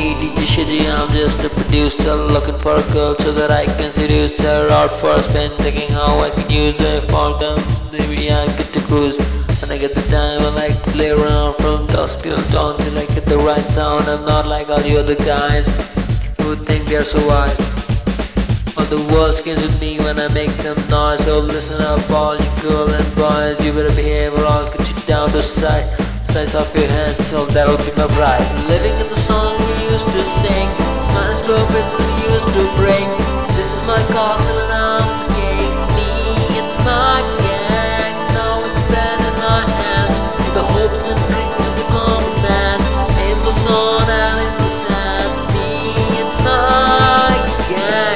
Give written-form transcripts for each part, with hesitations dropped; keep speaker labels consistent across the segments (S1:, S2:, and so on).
S1: me, DJ Shitty, I'm just a producer looking for a girl so that I can seduce her. Out for a spin, thinking how I can use her. For them, maybe I get to cruise. When I get the time, I like to play around from dusk till dawn till I get the right sound. I'm not like all the other guys who think they're so wise. All the world skins with me when I make some noise. So listen up, all you girls and boys, you better behave or I'll get you down to sight. Slice off your hands, so that'll be my bride. Living in the song we used to sing, smiles to a bit we used to bring. This is my castle and I'm the king. Me and my gang, now it's bad in my hands. The hopes and dreams of the common man, in the sun and in the sand. Me and my gang.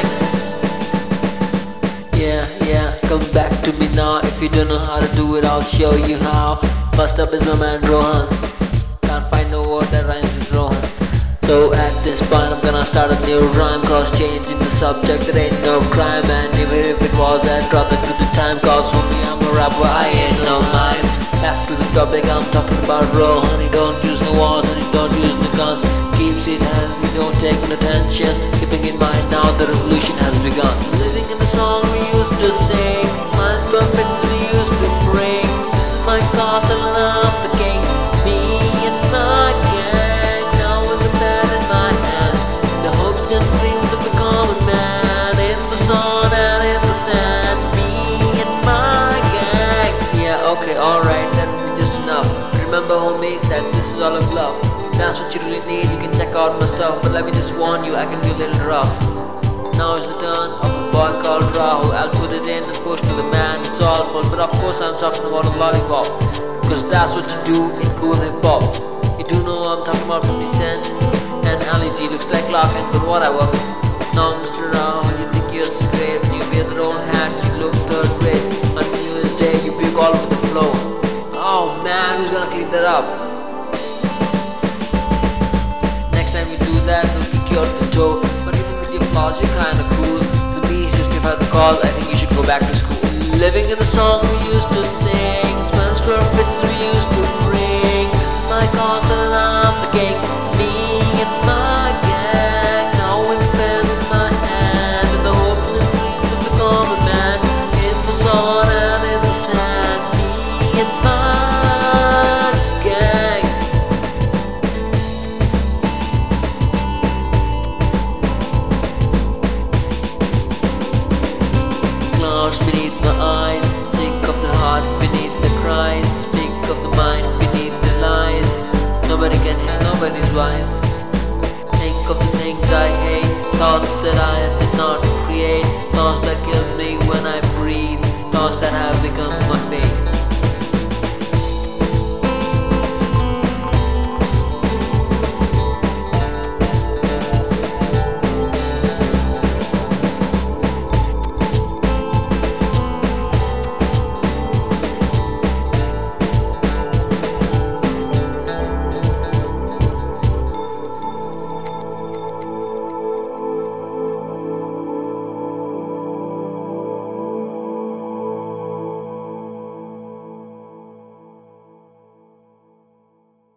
S1: Yeah, come back to me now. If you don't know how to do it, I'll show you how. First up is my man Rohan. Can't find the word that rhymes with Rohan. So at this point I'm gonna start a new rhyme, cause changing the subject it ain't no crime. And even if it was, I'd drop it to the time, cause for me I'm a rapper, I ain't no mime. Back to the topic, I'm talking about Rohan. He don't use no wars and he don't use no guns. Keeps it and we don't take no attention. Keeping in mind now the revolution has begun. Living in the song we used to sing, smiles to a bits that we used to bring. This is my castle and I'm the king. Me and my gang, now with the bat in my hands. The hopes and dreams of the common man, in the sun and in the sand. Me and my gang. Yeah, okay, alright, that will be just enough. Remember homies that this is all a bluff. That's what you really need, you can check out my stuff. But let me just warn you, I can be a little rough. Now it's the turn of a boy called Rahul. I'll put it in and push to the man, it's all full. But of course I'm talking about a lollipop, cause that's what you do in cool hip hop. You do know I'm talking about 50 Cent and Ali G. Looks like Larkin, but whatever. Now Mr. Rahul, you think you're so great. When you wear the old hat, you look third rate. On New Year's Day, you puke all over the floor. Oh man, who's gonna clean that up? Next time you do that, they'll kick you out the door. But even with your flaws, you're kinda cool. To me, it's just if I had the call, I think you should go back to school. Living in the song